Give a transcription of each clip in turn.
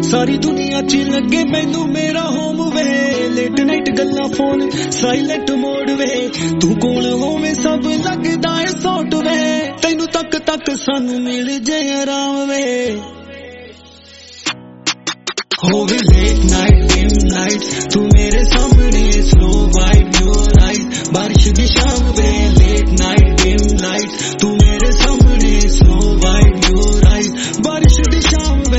सारी दुनिया च लगे मैनू मेरा होम वे लेट नाइट गल्ला फोन साइलेंट मोड वे तू कोल होवे सब लगदा है सॉट वे तैनू तक तक सानू मिल जे आराम वे होवे लेट नाइट डिम नाइट तू मेरे सामने स्लो वाइब योर आइज बारिश दी शाम वे लेट नाइट डिम नाइट तू मेरे सामने स्लो वाइब योर आइज बारिश दी शाम वे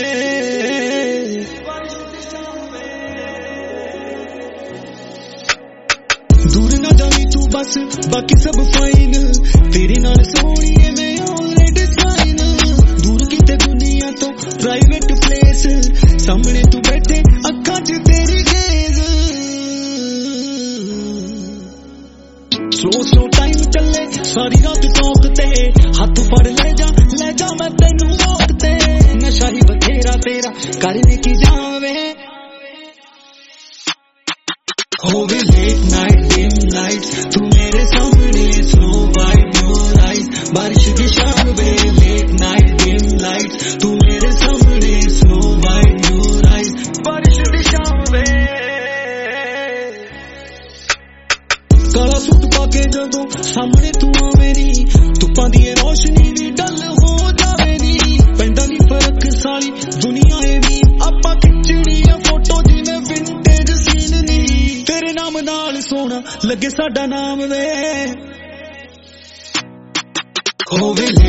दूर ना जानी तू बस बाकी सब फाइन तेरे नाल सोहणीए मैं ऑलरेडी साइन दूर किते दुनिया तो प्राइवेट प्लेस सामने तू बैठे अखां च तेरी गेज स्लो स्लो टाइम चले सारी रात टॉक ते हाथ फड़ ले जा मैं तेनू वॉक ते नशा ही बथेरा तेरा करने की जावे होवे लेट नाइट डिम नाइट तू मेरे सामने स्लो वाइब योर आइज बारिश की शाम वे लेट नाइट डिम नाइट तू मेरे सामने स्लो वाइब योर आइज बारिश की शाम वे काला सूट पाके जदों सामने तू आवे नी धुप्पां दी रोशनी भी डल हो जावे नी पैंदा नी फर्क सारी दुनिया ए वी आपां खिचड़ी फोटो जिवें विंटेज सीन नी तेरे नाम नाल सोना लगे साडा नाम वे होवे